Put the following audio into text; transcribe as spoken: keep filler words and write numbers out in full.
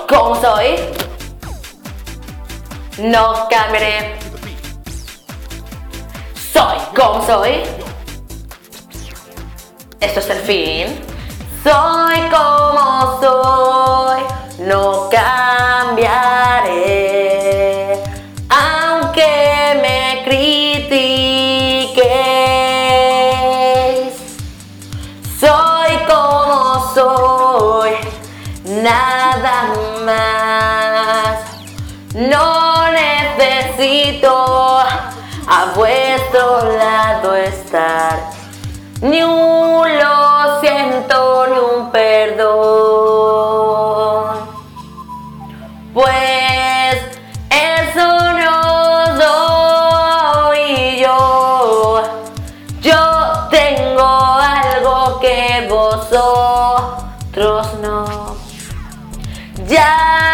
como soy, no cambiaré. Soy como soy, esto es el fin. Soy como soy, no cambiaré, aunque me critiquéis. Soy como soy, nada más. No necesito a vuestro lado estar, ni un lo siento, ni un perdón. Pues eso no soy yo. Yo tengo algo que vosotros no. Ya